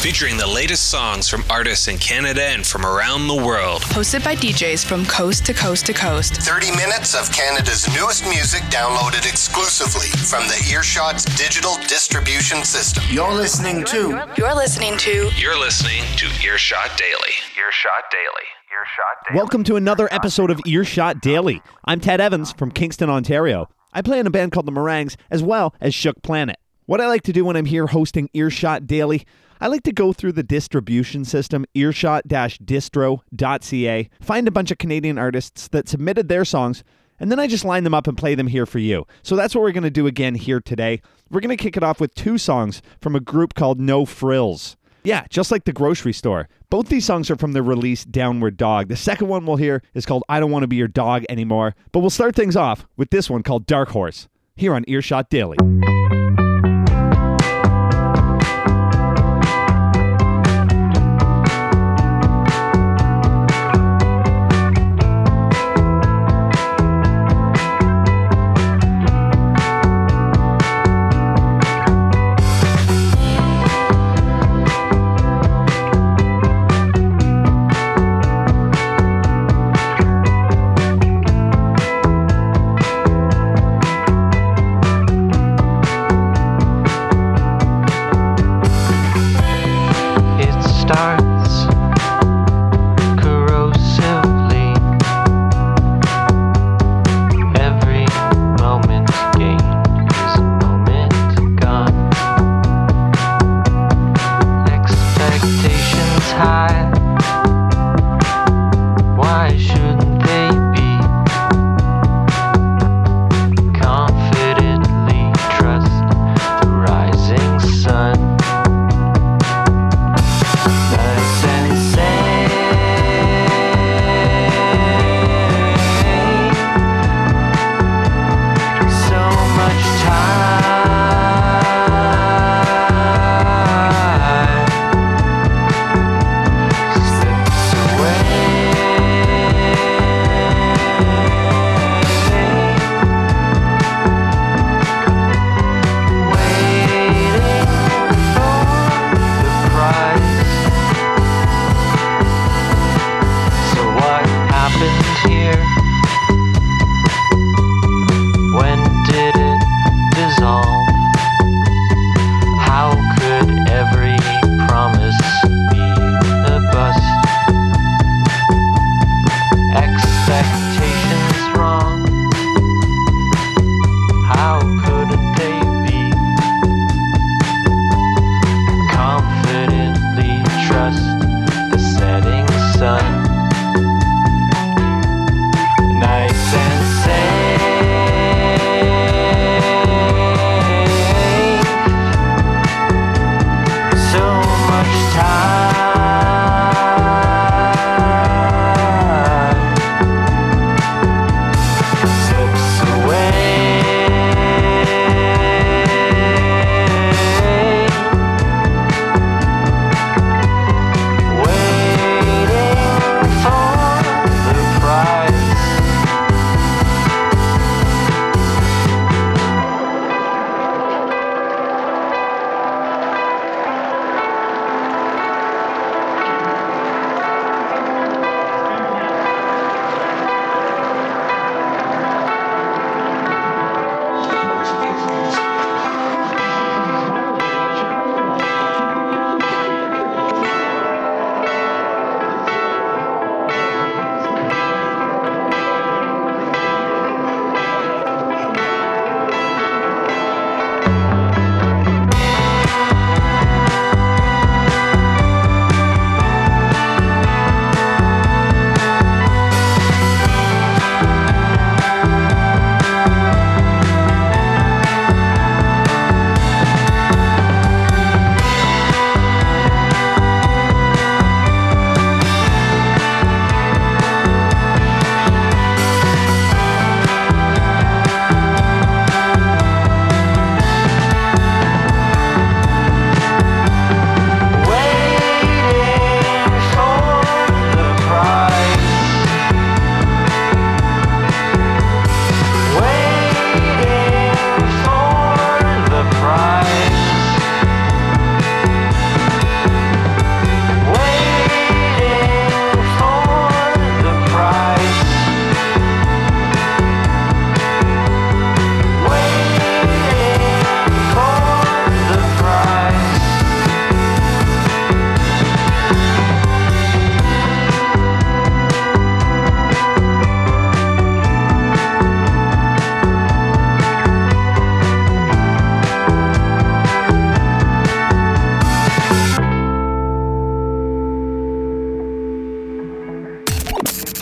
featuring the latest songs from artists in Canada and from around the world. Hosted by DJs from coast to coast to coast. 30 minutes of Canada's newest music downloaded exclusively from the Earshot's digital distribution system. You're listening to Earshot Daily. Earshot Daily. Welcome to another episode of Earshot Daily. I'm Ted Evans from Kingston, Ontario. I play in a band called the Meringues, as well as Shook Planet. What I like to do when I'm here hosting Earshot Daily, I like to go through the distribution system, earshot-distro.ca, find a bunch of Canadian artists that submitted their songs, and then I just line them up and play them here for you. So that's what we're going to do again here today. We're going to kick it off with two songs from a group called No Frills. Yeah, just like the grocery store. Both these songs are from the release Downward Dog. The second one we'll hear is called I Don't Want to Be Your Dog Anymore. But we'll start things off with this one called Dark Horse, here on Earshot Daily.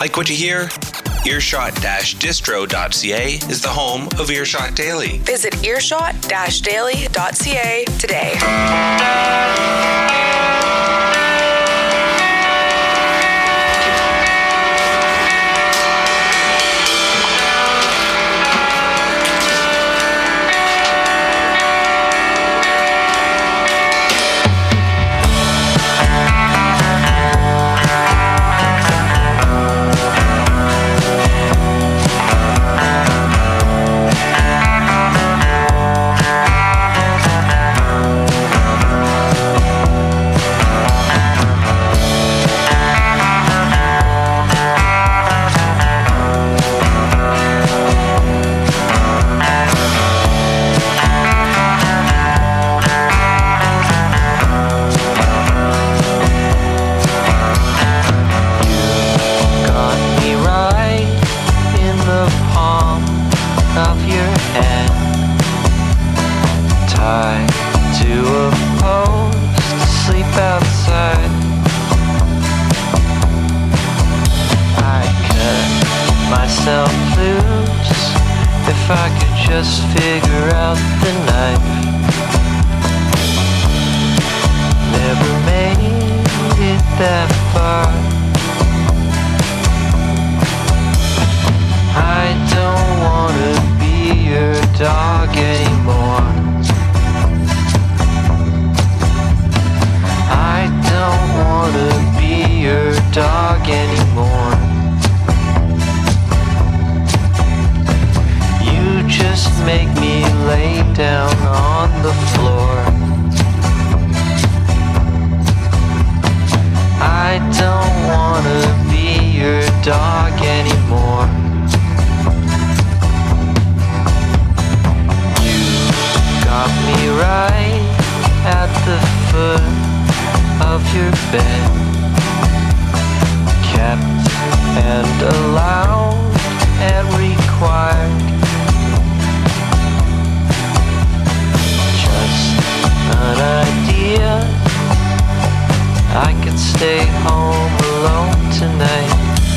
Like what you hear? Earshot-distro.ca is the home of Earshot Daily. Visit earshot-daily.ca today. Just figure out the knife. Never made it that far. I don't wanna be your dog anymore. I don't wanna be your dog anymore. Just make me lay down on the floor. I don't wanna be your dog anymore. You got me right at the foot of your bed, kept and allowed and required. An idea I could stay home alone tonight.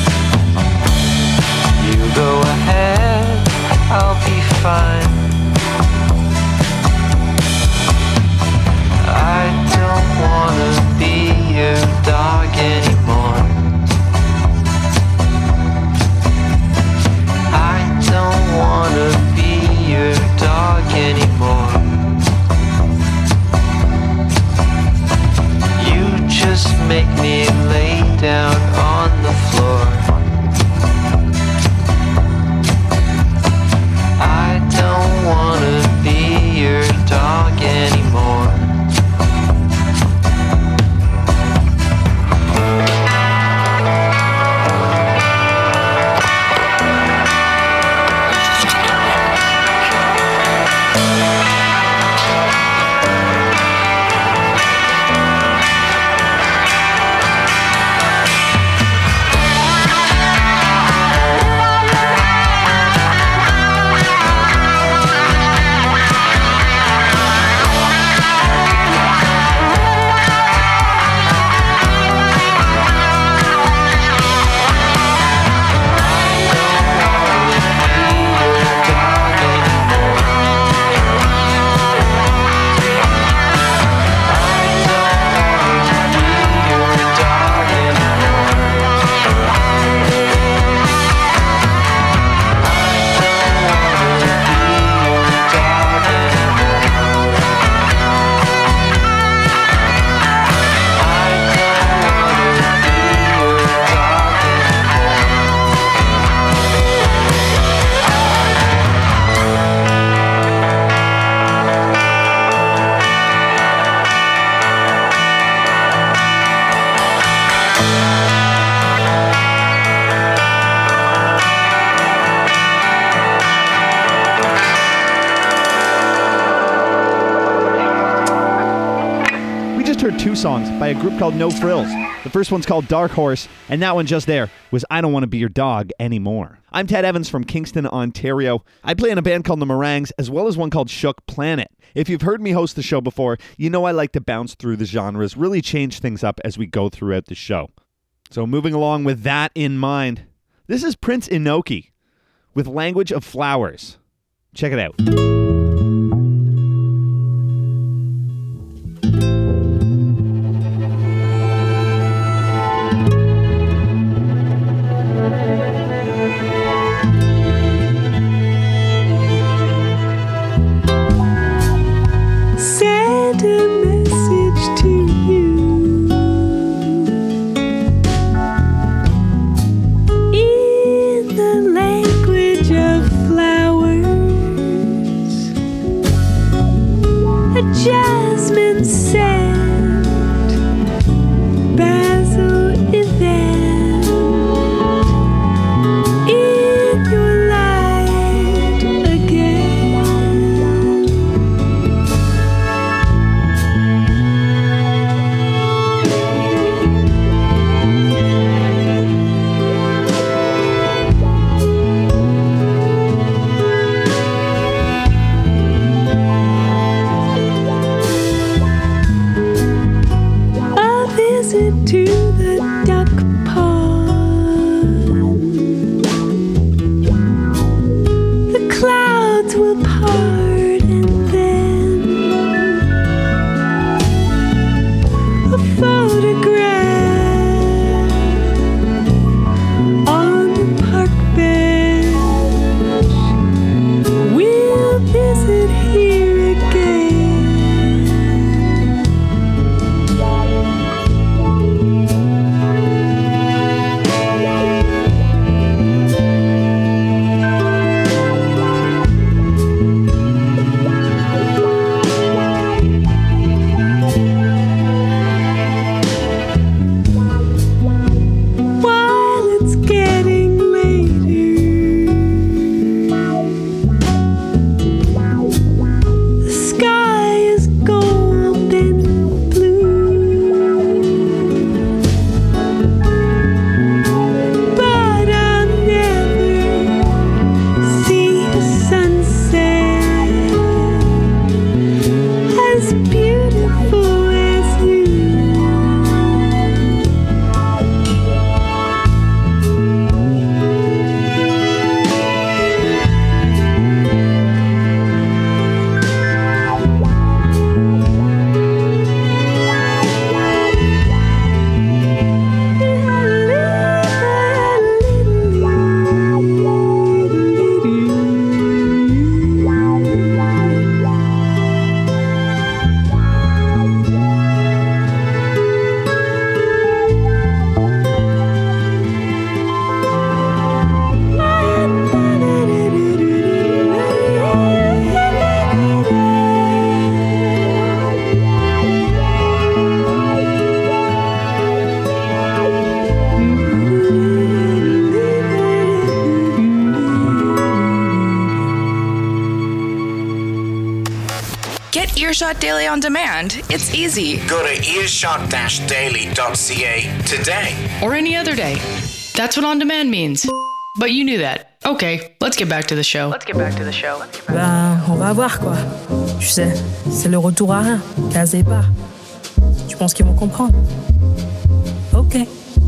You go ahead, I'll be fine. I don't wanna be your dog anymore. I don't wanna be your dog anymore. Just make me lay down on the floor. I don't wanna be your dog anymore. Two songs by a group called No Frills. The first one's called Dark Horse, and that one just there was I Don't Want to Be Your Dog Anymore. I'm Ted Evans from Kingston, Ontario. I play in a band called The Meringues, as well as one called Shook Planet. If you've heard me host the show before, you know I like to bounce through the genres, really change things up as we go throughout the show. So moving along with that in mind, This is Prince Inoki with Language of Flowers. Check it out. Send a message to you in the language of flowers. A jasmine scent, basil event in your light again. A visit to the duck pond. The clouds will part and then a photograph on the park bench. We'll visit here again. While it's getting later, the sky is golden blue, but I'll never see a sunset as beautiful as you. Get Earshot Daily on demand. It's easy. Go to earshot-daily.ca today. Or any other day. That's what on demand means. But you knew that. Okay, let's get back to the show. Ben, on va voir quoi. Tu sais, c'est le retour à rien. Casez pas. Tu penses qu'ils vont comprendre? Ok.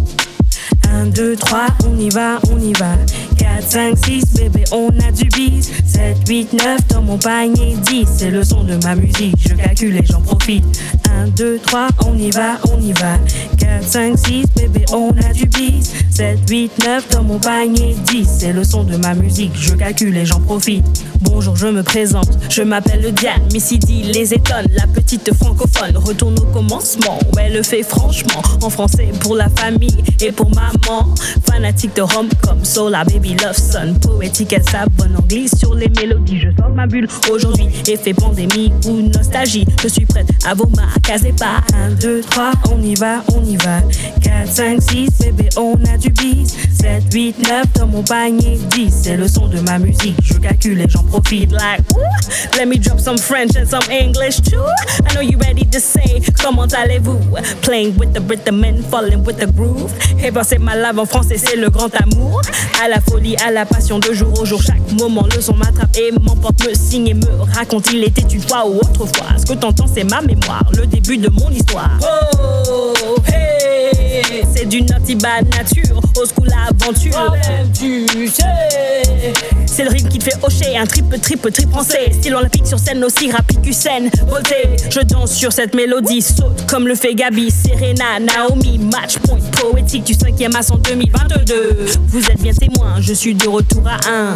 1, 2, 3, on y va, on y va. 4, 5, 6, bébé, on a du bis. 7, 8, 9, dans mon panier 10. C'est le son de ma musique, je calcule et j'en profite. 1, 2, 3, on y va, on y va. 4, 5, 6, bébé, on a du bis. 7, 8, 9, dans mon panier 10. C'est le son de ma musique, je calcule et j'en profite. Bonjour, je me présente, je m'appelle Diane. Missy D les étonne, la petite francophone retourne au commencement. où elle le fait franchement, en français pour la famille et pour maman. Fanatique de rom-com, so la baby love son. Poétique, elle s'abonne en glisse sur les mélodies. Je sors ma bulle aujourd'hui, effet pandémie ou nostalgie. Je suis prête à vos marques, casez pas. 1, 2, 3, on y va, on y va. 4, 5, 6, bébé, on a du bis. 7, 8, 9, dans mon panier 10. C'est le son de ma musique, je calcule et j'en profite. Like, ooh, let me drop some French and some English too. I know you ready to say, comment allez-vous? Playing with the rhythm and falling with the groove. Et ben c'est ma lave en français, c'est le grand amour. À la folie, à la passion, de jour au jour, chaque moment le son m'attrape et m'emporte, me signe et me raconte. Il était une fois ou autrefois. Ce que t'entends, c'est ma mémoire, le début de mon histoire. Oh, hey, C'est du naughty bad nature, au school aventure. Toi-même tu sais. C'est le rythme qui te fait hocher, un triple français. Style olympique sur scène aussi rapide qu'Usain Bolt. Je danse sur cette mélodie, saute comme le fait Gabi, Serena, Naomi. Match point poétique du 5e as en 2022. Vous êtes bien témoins, je suis de retour à 1.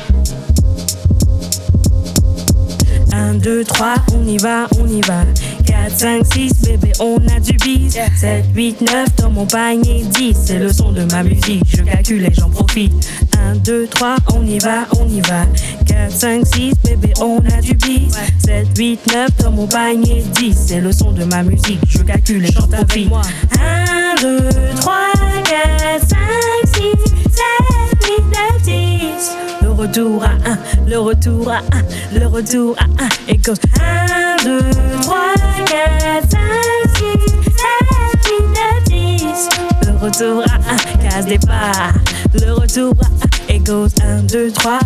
1, 2, 3, on y va. 4, 5, 6, bébé, on a du bis. 7, 8, 9, dans mon panier 10. C'est le son de ma musique, je calcule et j'en profite. 1, 2, 3, on y va. 4, 5, 6, bébé, on a du bis. 7, 8, 9, dans mon panier 10. C'est le son de ma musique, je calcule et j'en profite. 1, 2, 3, 4, 5, 6, 7, 8, 9, 10. Le retour à 1, le retour à 1, le retour à 1. Et goes 1, 2, 3, 4, 5, 6, 7, 8, 9, 10. Le retour à 1, case départ. Le retour à 1, et goes 1, 2, 3,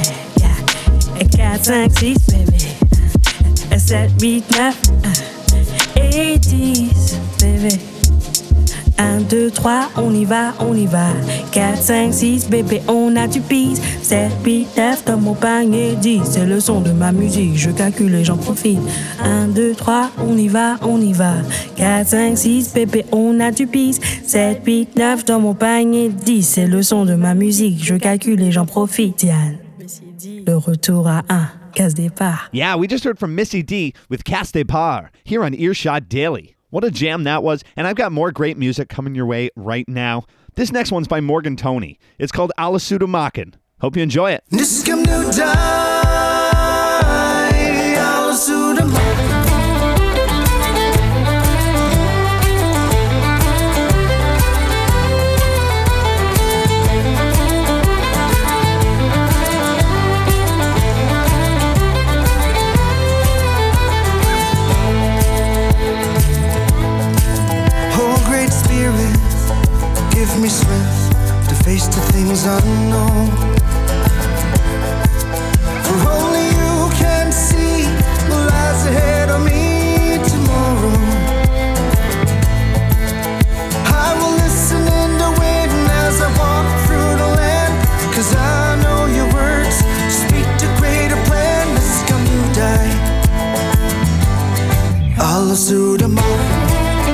4, 5, 6, bébé. 7, 8, 9, et 10, bébé. 1, 2, 3, on y va. 4, 5, 6, bébé, on a du bis. 7, 8, 9, dans mon panier 10. C'est le son de ma musique, je calcule et j'en profite. 1, 2, 3, on y va. 4, 5, 6, bébé, on a du bis. 7, 8, 9, dans mon panier 10. C'est le son de ma musique, je calcule et j'en profite. Diane, le retour à 1, case départ. Yeah, we just heard from Missy D with Casse Départ here on Earshot Daily. What a jam that was, and I've got more great music coming your way right now. This next one's by Morgan Toney. It's called Alla Sudamakin. Hope you enjoy it. Give me strength to face the things unknown. For only you can see what lies ahead of me tomorrow. I will listen in the wind as I walk through the land, 'cause I know your words speak to greater plan. This come you die. Alla Sudamakin.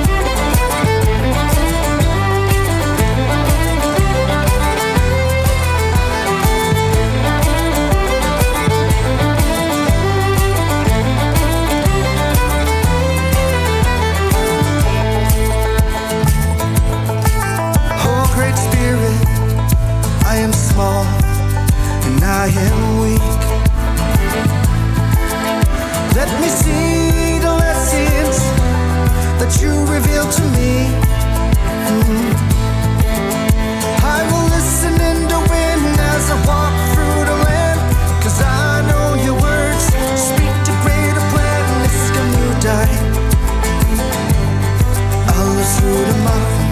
I am small and I am weak. Let me see the lessons that you reveal to me. I will listen in the wind as I walk through the land, 'cause I know your words speak to greater plan. This can you die. Alla Sudamakin.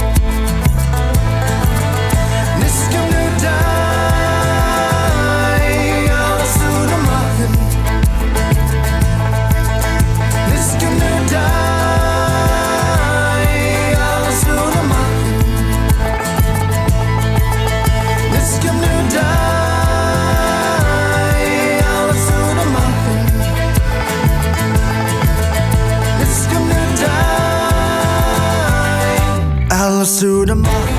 Alla Sudamakin.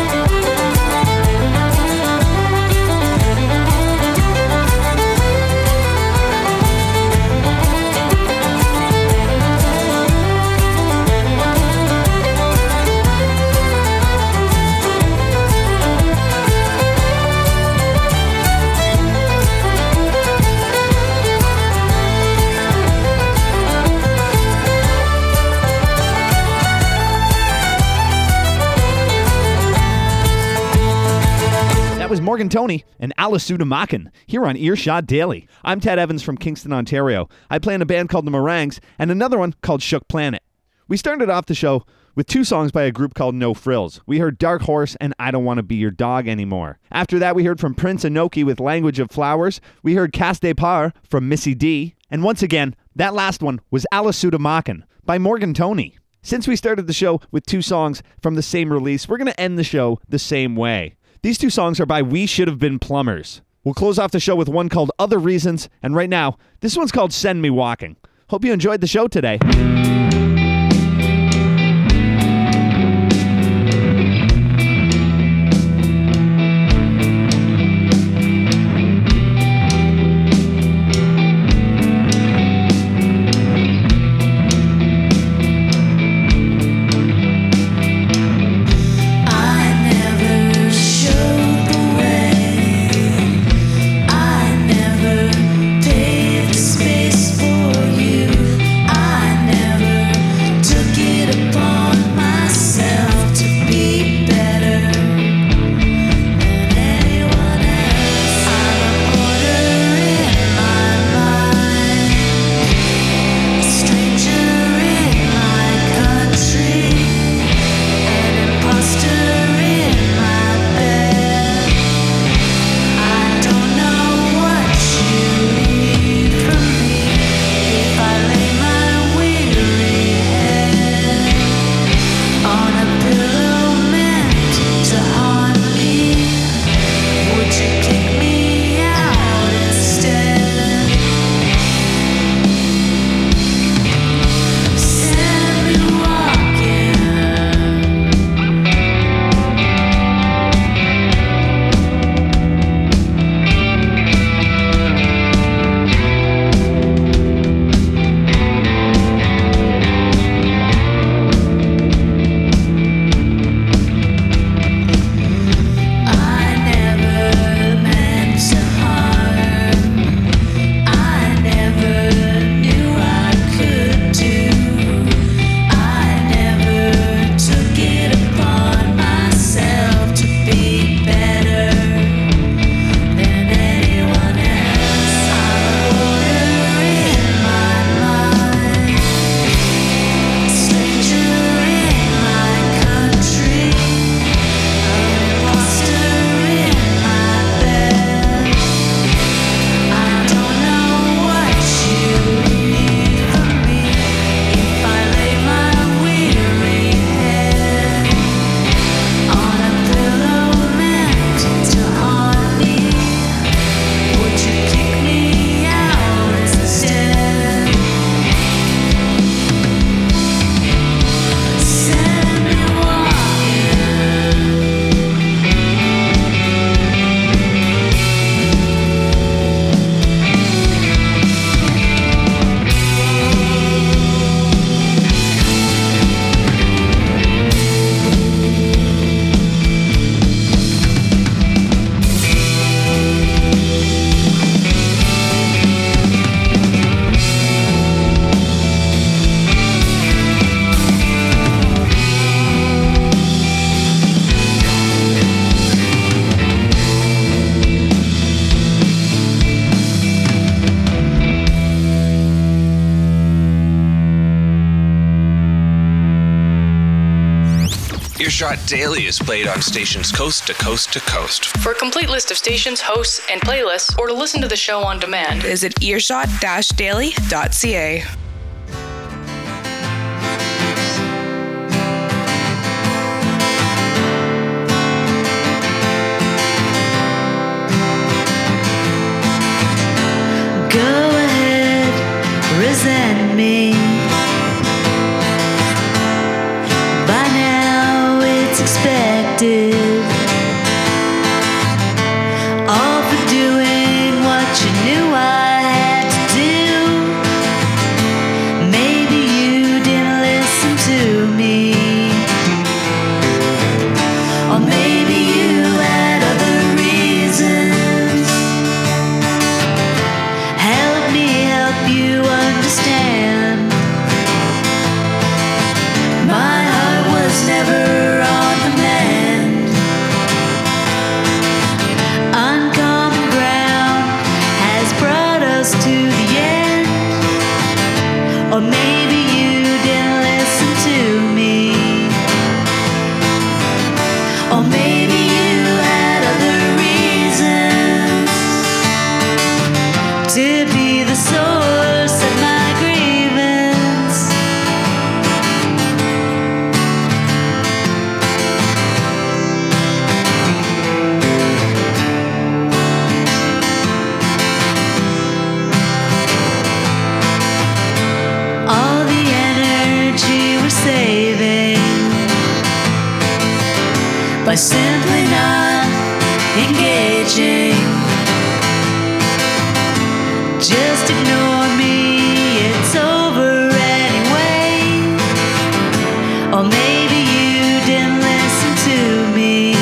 Morgan Toney and Alla Sudamakin here on Earshot Daily. I'm Ted Evans from Kingston, Ontario. I play in a band called the Meringues and another one called Shook Planet. We started off the show with two songs by a group called No Frills. We heard Dark Horse and I Don't Want to Be Your Dog Anymore. After that, we heard from Prince Inoki with Language of Flowers. We heard Casse Départ from Missy D. And once again, that last one was Alla Sudamakin by Morgan Toney. Since we started the show with 2 songs from the same release, we're going to end the show the same way. These 2 songs are by We Should Have Been Plumbers. We'll close off the show with one called Other Reasons, and right now, this one's called Send Me Walking. Hope you enjoyed the show today. Space for you. I never Earshot Daily is played on stations coast to coast to coast. For a complete list of stations, hosts, and playlists, or to listen to the show on demand, visit earshot-daily.ca. Go ahead, resent me. By now it's expected. All for doing what you knew I had to do. Maybe you didn't listen to me. Or maybe you had other reasons. Help me help you understand. My heart was never on the mend. by simply not engaging. Just ignore me, it's over anyway. Or maybe you didn't listen to me.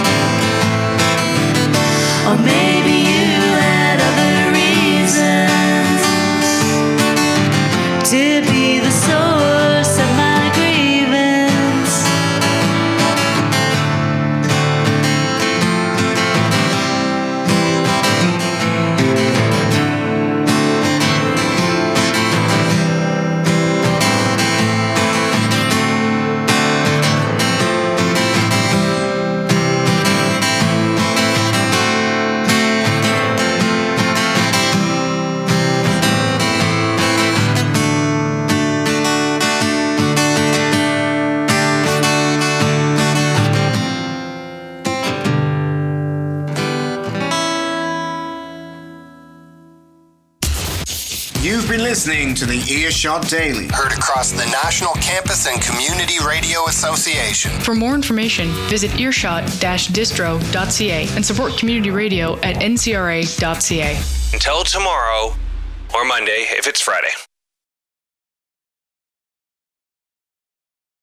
Or maybe you had other reasons to be the source of my grievance. You've been listening to the Earshot Daily. Heard across the National Campus and Community Radio Association. For more information, visit earshot-distro.ca and support community radio at ncra.ca. Until tomorrow, or Monday if it's Friday.